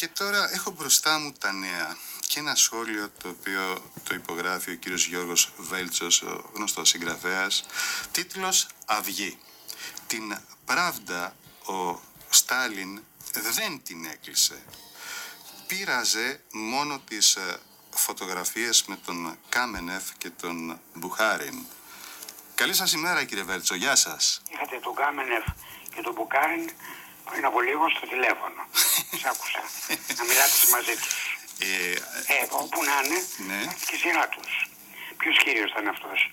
Και τώρα έχω μπροστά μου τα νέα και ένα σχόλιο το οποίο το υπογράφει ο κύριος Γιώργος Βέλτσος, ο γνωστός συγγραφέας. Τίτλος «Αυγή». Την Pravda ο Στάλιν δεν την έκλεισε. Πήραζε μόνο τις φωτογραφίες με τον Κάμενεφ και τον Μπουχάριν. Καλή σας ημέρα, κύριε Βέλτσο, γεια σας. Είχατε τον Κάμενεφ και τον Μπουχάριν πριν από λίγο στο τηλέφωνο. Σ' άκουσα να μιλάτε μαζί τους. Όπου να είναι, ναι. Και σειρά τους. Ποιος κύριος ήταν αυτός?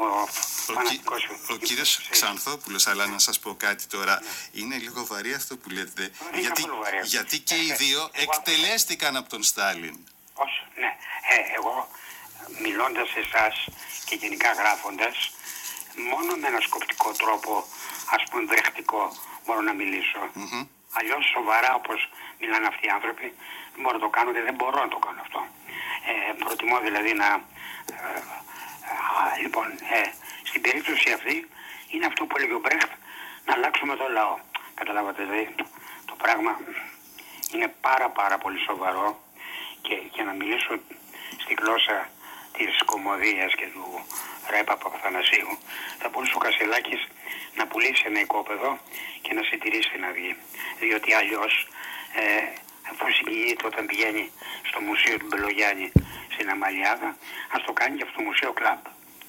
Ο κύριος Ξανθόπουλος, αλλά να σας πω κάτι τώρα. Ναι. Είναι λίγο βαρύ αυτό που λέτε. Γιατί και οι δύο εκτελέστηκαν από τον Στάλιν. Πώς, ναι. Εγώ μιλώντας σε εσάς και γενικά γράφοντας, μόνο με ένα σκοπτικό τρόπο, ας πούμε δρεχτικό, μπορώ να μιλήσω. Αλλιώς σοβαρά όπως μιλάνε αυτοί οι άνθρωποι, δεν μπορώ να το κάνω και δεν μπορώ να το κάνω αυτό. Προτιμώ δηλαδή να... λοιπόν, στην περίπτωση αυτή είναι αυτό που έλεγε ο Μπρέχτ, να αλλάξουμε το λαό. Καταλάβατε, δηλαδή το πράγμα είναι πάρα πολύ σοβαρό και να μιλήσω στη γλώσσα της κωμωδίας και του Ρέπα Παπαθανασίου, θα μπορούσε ο Κασελάκης να πουλήσει ένα οικόπεδο και να συντηρήσει την Αυγή. Διότι αλλιώς, αφού συγκινείται όταν πηγαίνει στο μουσείο του Μπελογιάννη στην Αμαλιάδα, ας το κάνει και αυτό το μουσείο κλαμπ.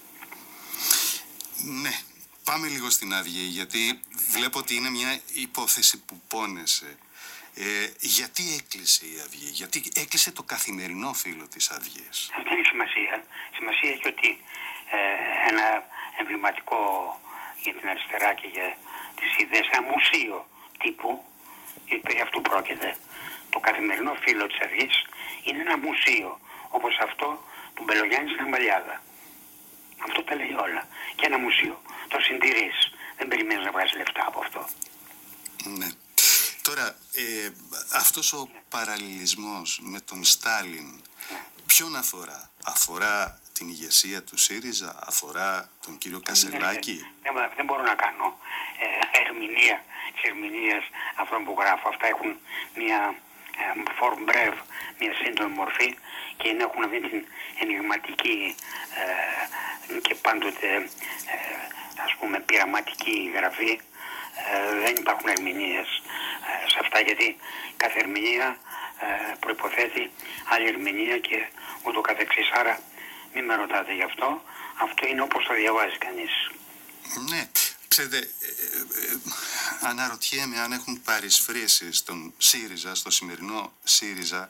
Ναι, πάμε λίγο στην Αυγή, γιατί βλέπω ότι είναι μια υπόθεση που πόνεσε. Γιατί έκλεισε η Αυγή, γιατί έκλεισε το καθημερινό φύλλο της Αυγής? Αυτό έχει σημασία. Σημασία έχει ότι ένα εμβληματικό για την αριστερά και για τις ιδέες, ένα μουσείο τύπου, περί αυτού πρόκειται. Το καθημερινό φύλλο της Αυγής είναι ένα μουσείο, όπως αυτό του Μπελογιάννη στην Αμαλιάδα. Αυτό τα λέει όλα. Και ένα μουσείο. Το συντηρείς. Δεν περιμένεις να βγάλεις λεφτά από αυτό. Ναι. Τώρα, αυτός ο παραλληλισμός με τον Στάλιν, ποιον αφορά? Αφορά την ηγεσία του ΣΥΡΙΖΑ, αφορά τον κύριο Κασελάκη? Δεν μπορώ να κάνω ερμηνεία της ερμηνείας αυτών που γράφω. Αυτά έχουν μια form breve, μια σύντομη μορφή και έχουν αυτή την ενηγματική και πάντοτε ας πούμε πειραματική γραφή. Δεν υπάρχουν ερμηνείες σε αυτά, γιατί κάθε ερμηνεία προϋποθέτει άλλη ερμηνεία και ούτω καθεξής. Άρα μην με ρωτάτε γι' αυτό. Αυτό είναι όπως το διαβάζει κανείς. Ναι, ξέρετε, αναρωτιέμαι αν έχουν παρισφρήσει στον ΣΥΡΙΖΑ, στο σημερινό ΣΥΡΙΖΑ,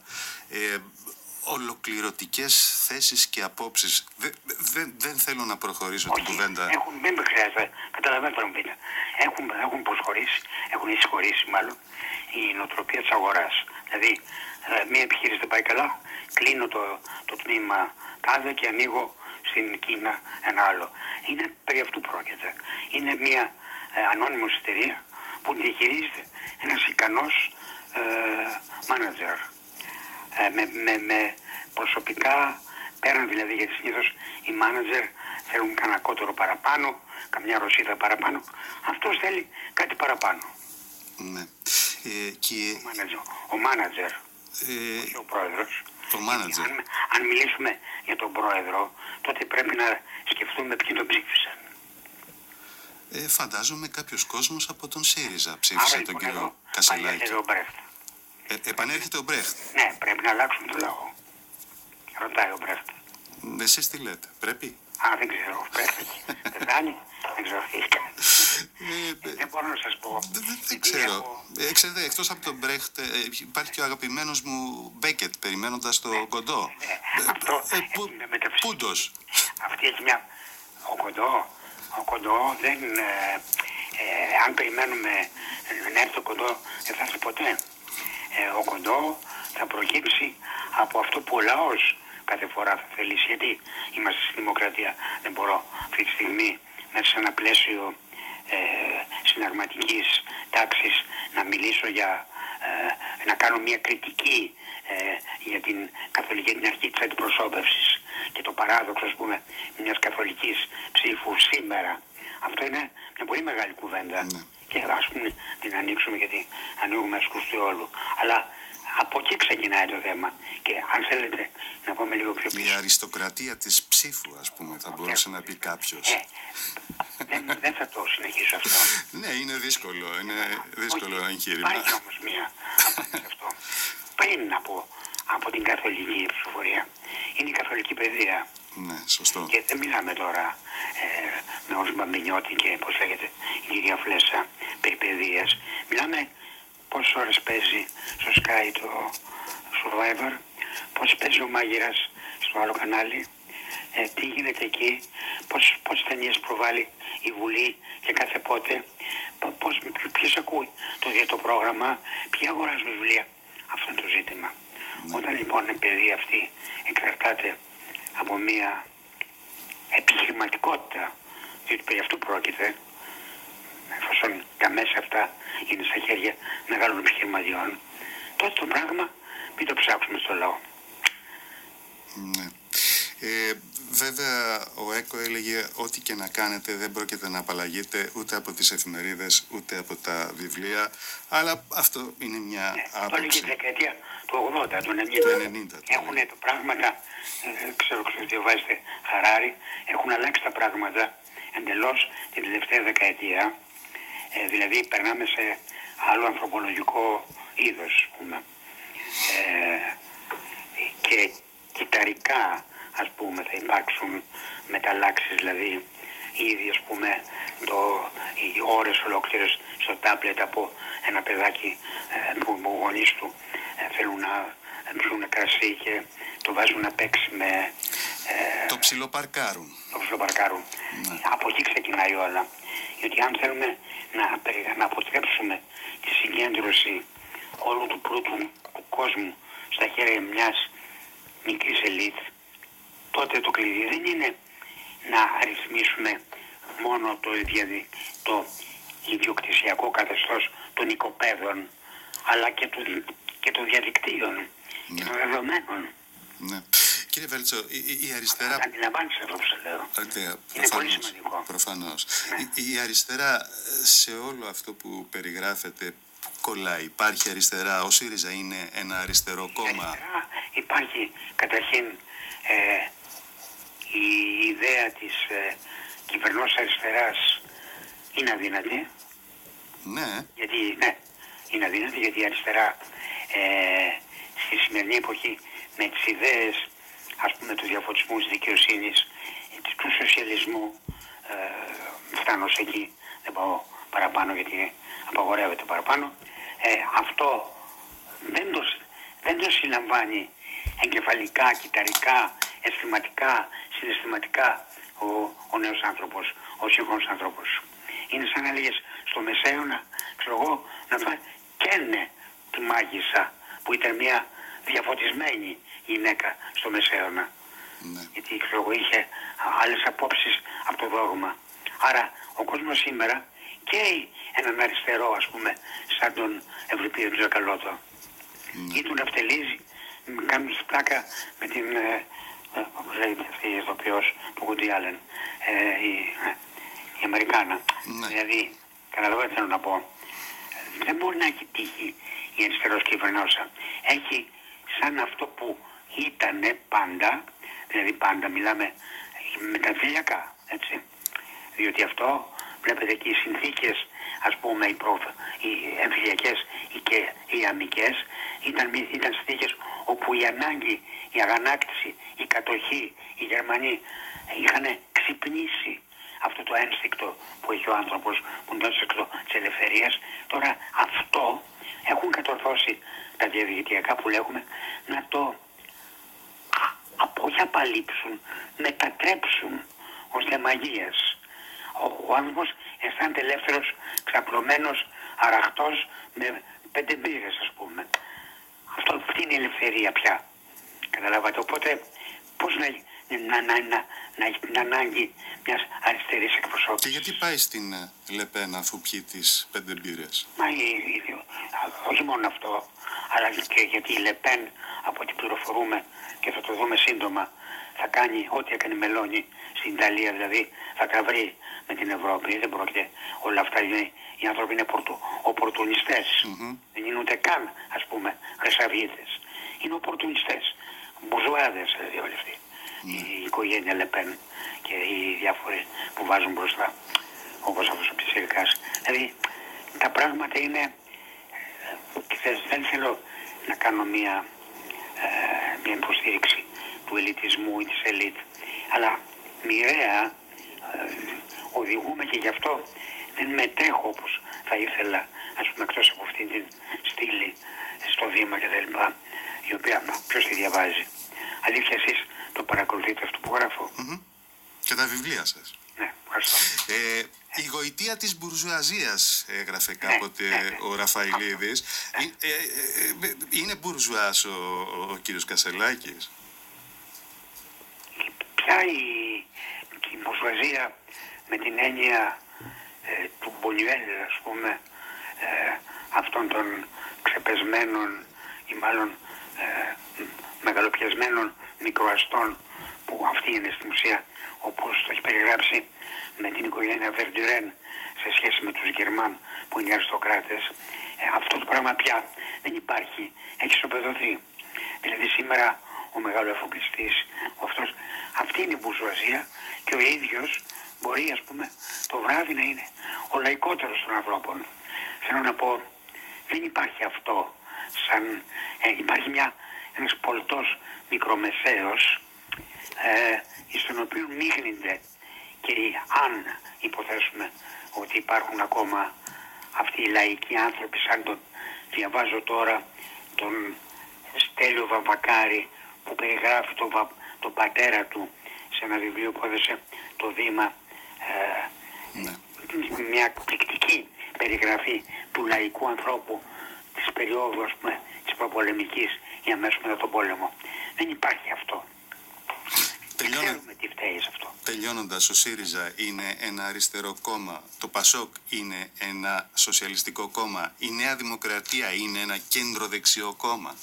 ολοκληρωτικές θέσεις και απόψεις. Δεν θέλω να προχωρήσω την κουβέντα. Δεν χρειάζεται. Καταλαβαίνετε να μου πείτε. Έχουν προσχωρήσει, έχουν εισχωρήσει μάλλον η νοοτροπία της αγοράς. Δηλαδή, μία επιχείρηση δεν πάει καλά, κλείνω το τμήμα τάδε και ανοίγω στην Κίνα ένα άλλο. Είναι περί αυτού πρόκειται. Είναι μία ανώνυμος εταιρεία που διαχειρίζεται ένας ικανός μάνατζερ. Με προσωπικά, πέραν δηλαδή, γιατί συνήθως οι μάνατζερ θέλουν κανένα κότερο παραπάνω, καμιά ρωσίδα παραπάνω. Αυτός θέλει κάτι παραπάνω. Ναι. Ο μάνατζερ, όχι ο πρόεδρος. Ο μάνατζερ. Αν μιλήσουμε για τον πρόεδρο, τότε πρέπει να σκεφτούμε ποιοι τον ψήφισαν. Φαντάζομαι κάποιος κόσμος από τον ΣΥΡΙΖΑ ψήφισε τον κύριο Κασελάκη. Επανέρχεται ο Μπρέχτ. Ναι, πρέπει να αλλάξουμε το λαό. Ρωτάει ο Μπρέχτ. Εσείς τι λέτε, πρέπει? Δεν ξέρω, πρέπει. Δεν ξέρω τι έχει κάνει. Δεν μπορώ να σας πω. Δεν ξέρω. Ξέρετε, εκτός από τον Μπρέχτ υπάρχει και ο αγαπημένος μου Μπέκετ, περιμένοντας το Κοντό. Αυτό Πούντος. Αυτή έχει μια... Ο Κοντό δεν... αν περιμένουμε να έρθει το Κοντό, δεν θα έρθει ποτέ. Ο Κοντό θα προκύψει από αυτό που ο λαός κάθε φορά θα θελήσει. Γιατί είμαστε στη δημοκρατία. Δεν μπορώ αυτή τη στιγμή μέσα σε ένα πλαίσιο συνταγματικής τάξης να μιλήσω για να κάνω μια κριτική για την καθολική, την αρχή της αντιπροσώπευσης και το παράδοξο, ας πούμε, μιας καθολικής ψήφου σήμερα. Αυτό είναι μια πολύ μεγάλη κουβέντα. Και ας πούμε την ανοίξουμε, γιατί ανοίγουμε ασκούς του όλου. Αλλά Από εκεί ξεκινάει το θέμα. Και αν θέλετε να πούμε λίγο πιο πίσω. Η αριστοκρατία της ψήφου, ας πούμε, θα μπορούσε να πει κάποιος. Δεν θα το συνεχίσω αυτό. Ναι, είναι δύσκολο. Είναι δύσκολο εγχείρημα. Υπάρχει όμως μία απάντηση αυτό. Πριν από την καθολική ψηφοφορία είναι η καθολική παιδεία. Ναι, σωστό. Και δεν μιλάμε τώρα με όσους Μπαμπινιώτη και πώς λέγεται η κυρία Φλέσσα περί παιδείας. Μιλάμε πόσες ώρες παίζει στο Sky το Survivor, πόσες παίζει ο Μάγειρας στο άλλο κανάλι, τι γίνεται εκεί, πόσες ταινίες προβάλλει η Βουλή και κάθε πότε, ποιος ακούει το πρόγραμμα, ποιοι αγοράζουν βιβλία. Αυτό είναι το ζήτημα. Όταν λοιπόν η παιδεία αυτή εξαρτάται από μια επιχειρηματικότητα, διότι περί αυτού πρόκειται, εφόσον τα μέσα αυτά είναι στα χέρια μεγάλων επιχειρηματιών, τότε το πράγμα μην το ψάξουμε στο λαό. Ναι. Βέβαια ο ΕΚΟ έλεγε ότι και να κάνετε δεν πρόκειται να απαλλαγείτε ούτε από τις εφημερίδες ούτε από τα βιβλία, αλλά αυτό είναι μια άποψη. Το έλεγε η δεκαετία του 80, του 90. Έχουν τα πράγματα, ξέρω διαβάζετε Χαράρι, έχουν αλλάξει τα πράγματα εντελώς την τελευταία δεκαετία. Δηλαδή περνάμε σε άλλο ανθρωπολογικό είδος, πούμε. Και κυταρικά, ας πούμε, θα υπάρξουν μεταλλάξεις, δηλαδή ήδη, ας πούμε, οι ώρες ολόκληρες στο τάμπλετ από ένα παιδάκι που οι γονείς του θέλουν να πιούν κρασί και το βάζουν να παίξει με... το ψιλοπαρκάρουν. Το ψιλοπαρκάρουν. Ναι. Από εκεί ξεκινάει όλα. Γιατί αν θέλουμε να αποτρέψουμε τη συγκέντρωση όλου του πλούτου του κόσμου στα χέρια μιας μικρής ελίτ, τότε το κλειδί δεν είναι να ρυθμίσουμε μόνο το ιδιοκτησιακό καθεστώς των οικοπαίδων, αλλά και των διαδικτύων, ναι, και των δεδομένων. Ναι. Κύριε Βέλτσο, η αριστερά... Αντιλαμβάνεσαι αυτό που σε λέω. Είναι πολύ σημαντικό. Προφανώς. Ναι. Η αριστερά σε όλο αυτό που περιγράφεται κολλάει. Υπάρχει αριστερά, ο ΣΥΡΙΖΑ είναι ένα αριστερό κόμμα. Αριστερά υπάρχει καταρχήν η ιδέα της κυβερνός αριστεράς είναι αδύνατη. Ναι. Γιατί, ναι, είναι αδύνατη γιατί η αριστερά στη σημερινή εποχή με τις ιδέες, ας πούμε, του διαφωτισμού, της δικαιοσύνης, του σοσιαλισμού, φτάνω σε εκεί, δεν πάω παραπάνω γιατί απαγορεύεται παραπάνω, αυτό δεν το συλλαμβάνει εγκεφαλικά, κυταρικά, αισθηματικά, συναισθηματικά ο νέος άνθρωπος, ο σύγχρονος άνθρωπος. Είναι σαν να λέγες στο Μεσαίωνα, ξέρω εγώ, να καίνε τη μάγισσα που ήταν μια διαφωτισμένη γυναίκα στο Μεσαίωνα. Ναι. Γιατί ξέρω εγώ είχε άλλες απόψεις από το δόγμα. Άρα ο κόσμος σήμερα καίει έναν αριστερό, ας πούμε, σαν τον Ευρυπίδη του Ζακαλώτο. Ναι. Ή τον Ναυτελίζη, κάνει πλάκα με την, όπως λέγεται αυτή η ηθοποιός του Woody Allen, η Αμερικάνα. Ναι. Δηλαδή, καταλαβαίνετε θέλω να πω, δεν μπορεί να έχει τύχει η αριστερός κυβερνόσα. Έχει σαν αυτό που ήτανε πάντα, δηλαδή πάντα μιλάμε μεταφυλιακά, έτσι. Διότι αυτό, βλέπετε και οι συνθήκες, ας πούμε, οι εμφυλιακές και οι αμικές, ήταν συνθήκες όπου η ανάγκη, η αγανάκτηση, η κατοχή, οι Γερμανοί είχαν ξυπνήσει αυτό το ένστικτο που έχει ο άνθρωπος, που είναι το ένστικτο της ελευθερίας. Τώρα αυτό έχουν κατορθώσει τα διαδικτυακά που λέγουμε να το όχι απαλείψουν, μετατρέψουν ως μαγείας. Ο άνθρωπος αισθάνεται ελεύθερος, ξαπλωμένος, αραχτός με 5 μπύρες, ας πούμε. Αυτή είναι η ελευθερία πια. Καταλάβατε. Οπότε πώς να έχει την ανάγκη μιας αριστερής εκπροσώπησης. Και γιατί πάει στην Λεπέν αφού πιει τις 5 μπύρες? Όχι μόνο αυτό, αλλά και γιατί η Λεπέν, από ό,τι πληροφορούμε και θα το δούμε σύντομα, θα κάνει ό,τι έκανε η Μελώνη στην Ιταλία, δηλαδή θα τα βρει με την Ευρώπη. Δεν πρόκειται όλα αυτά. Οι άνθρωποι είναι οπορτουνιστές. Δεν είναι ούτε καν, ας πούμε, χρυσαυγίτες. Είναι οπορτουνιστές. Μπουρζουάδες δηλαδή όλοι αυτοί. Η οικογένεια Λεπέν και οι διάφοροι που βάζουν μπροστά, όπως αυτός ο Πιτσιρικάς. Δηλαδή τα πράγματα είναι, δεν θέλω να κάνω μια υποστήριξη του ελιτισμού ή της ελίτ, αλλά μοιραία οδηγούμε και γι' αυτό δεν μετέχω όπως θα ήθελα, ας πούμε, εκτός από αυτήν την στήλη στο Δήμα και τα λοιπά, η οποία ποιος τη διαβάζει. Αλήθεια εσείς το παρακολουθείτε αυτό που γράφω? Και τα βιβλία σας. Ναι, ευχαριστώ. Η γοητεία της μπουρζουαζίας έγραφε κάποτε ο Ραφαηλίδης. Είναι μπουρζουάς ο κύριος Κασελάκης? Ποια η μπουρζουαζία με την έννοια του Μπονιουέλ, ας πούμε, αυτών των ξεπεσμένων ή μάλλον μεγαλοπιασμένων μικροαστών, που αυτή είναι στην ουσία όπως το έχει περιγράψει με την οικογένεια Βερντουρέν σε σχέση με τους Γερμαν που είναι οι αριστοκράτες. Αυτό το πράγμα πια δεν υπάρχει, έχει ισοπεδωθεί. Δηλαδή σήμερα ο μεγάλος εφοπλιστής, αυτή είναι η μπουρζουαζία και ο ίδιος μπορεί, ας πούμε, το βράδυ να είναι ο λαϊκότερος των ανθρώπων. Θέλω να πω, δεν υπάρχει αυτό σαν, υπάρχει ένας πολτός μικρομεσαίος στον οποίο μείγνυνται και αν υποθέσουμε ότι υπάρχουν ακόμα αυτοί οι λαϊκοί άνθρωποι, σαν τον διαβάζω τώρα τον Στέλιο Βαμβακάρη που περιγράφει τον πατέρα του σε ένα βιβλίο που έδωσε το Δήμα, μια εκπληκτική περιγραφή του λαϊκού ανθρώπου της περίοδου, ας πούμε, της προπολεμικής ή αμέσως μετά τον πόλεμο. Δεν υπάρχει αυτό. Δεν ξέρουμε τι φταίει σε αυτό. Τελειώνοντας, ο ΣΥΡΙΖΑ είναι ένα αριστερό κόμμα, το ΠΑΣΟΚ είναι ένα σοσιαλιστικό κόμμα, η Νέα Δημοκρατία είναι ένα κέντρο δεξιό κόμμα?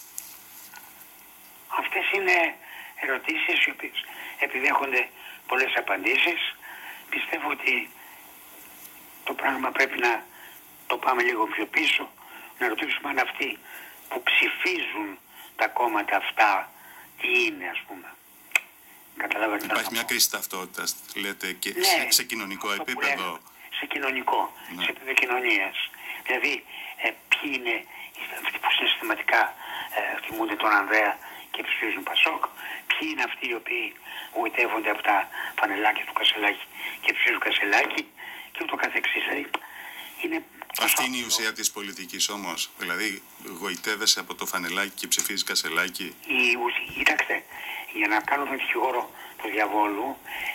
Αυτές είναι ερωτήσεις οι οποίες επιδέχονται πολλές απαντήσεις. Πιστεύω ότι το πράγμα πρέπει να το πάμε λίγο πιο πίσω, να ρωτήσουμε αν αυτοί που ψηφίζουν τα κόμματα αυτά τι είναι, ας πούμε. Καταλάβατε? Υπάρχει μια κρίση ταυτότητας, λέτε, και σε κοινωνικό επίπεδο. Σε κοινωνικό, σε επίπεδο κοινωνίας. Δηλαδή, ποιοι είναι αυτοί που συστηματικά θυμούνται τον Ανδρέα και ψηφίζουν Πασόκ, ποιοι είναι αυτοί οι οποίοι γοητεύονται από τα φανελάκια του Κασελάκη και ψηφίζουν Κασελάκη και ούτω καθεξής. Δηλαδή, είναι αυτή είναι η ουσία της πολιτικής όμως. Δηλαδή, γοητεύεσαι από το φανελάκι και ψηφίζεις Κασελάκη. Κοιτάξτε, για να κάνω τον δικηγόρο του διαβόλου,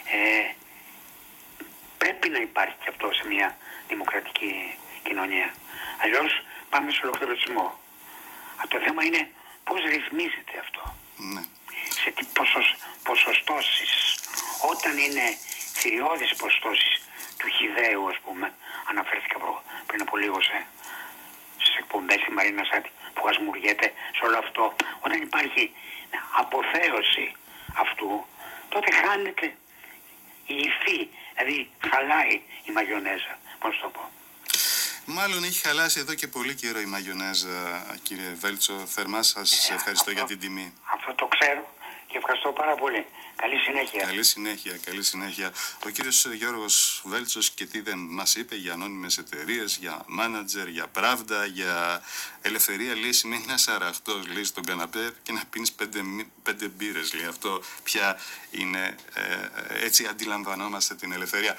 πρέπει να υπάρχει και αυτό σε μια δημοκρατική κοινωνία. Αλλιώς πάμε σε ολοκληρωτισμό. Το θέμα είναι πώς ρυθμίζεται αυτό. Ναι. Σε τι ποσοστώσεις. Όταν είναι θηριώδεις ποσοστώσεις του Χιδαίου, ας πούμε, αναφέρθηκα πριν από λίγο στις εκπομπές στη Μαρίνα Σάτι που ασμουργέται σε όλο αυτό. Όταν υπάρχει αποθέωση αυτού, τότε χάνεται η υφή, δηλαδή χαλάει η μαγιονέζα, πώς το πω. Μάλλον έχει χαλάσει εδώ και πολύ καιρό η μαγιονέζα, κύριε Βέλτσο. Θερμά σας ευχαριστώ για την τιμή. Αυτό το ξέρω και ευχαριστώ πάρα πολύ. Καλή συνέχεια. Καλή συνέχεια, καλή συνέχεια. Ο κύριος Γιώργος Βέλτσος και τι δεν μας είπε για ανώνυμες εταιρείες, για μάνατζερ, για Pravda, για ελευθερία. Λέει σημαίνει να είσαι αραχτός, λέει, στον καναπέ και να πίνεις 5 μπύρες. Λέει, αυτό πια είναι, έτσι αντιλαμβανόμαστε την ελευθερία.